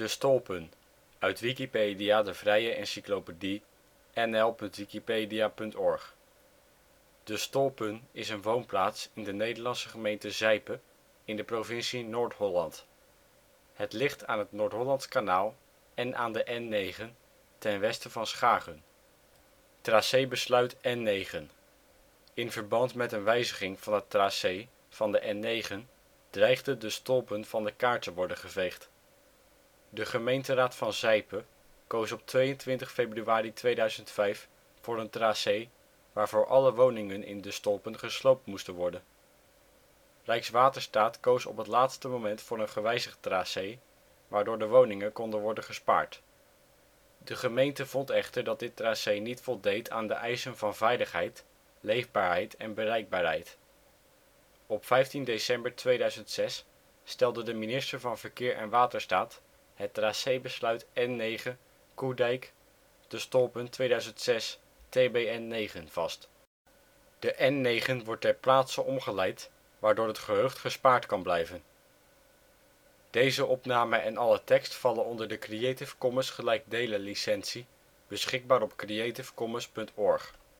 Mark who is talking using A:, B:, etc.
A: Stolpen, uit Wikipedia, de vrije encyclopedie. nl.wikipedia.org. De Stolpen is een woonplaats in de Nederlandse gemeente Zijpe, in de provincie Noord-Holland. Het ligt aan het Noordhollandsch Kanaal en aan de N9, ten westen van Schagen. Tracébesluit N9. In verband met een wijziging van het tracé van de N9 dreigde De Stolpen van de kaart te worden geveegd. De gemeenteraad van Zijpe koos op 22 februari 2005 voor een tracé waarvoor alle woningen in De Stolpen gesloopt moesten worden. Rijkswaterstaat koos op het laatste moment voor een gewijzigd tracé, waardoor de woningen konden worden gespaard. De gemeente vond echter dat dit tracé niet voldeed aan de eisen van veiligheid, leefbaarheid en bereikbaarheid. Op 15 december 2006 stelde de minister van Verkeer en Waterstaat het tracébesluit N9 Koerdijk - De Stolpen 2006 TBN 9 vast. De N9 wordt ter plaatse omgeleid, waardoor het gehucht gespaard kan blijven. Deze opname en alle tekst vallen onder de Creative Commons gelijkdelen licentie, beschikbaar op creativecommons.org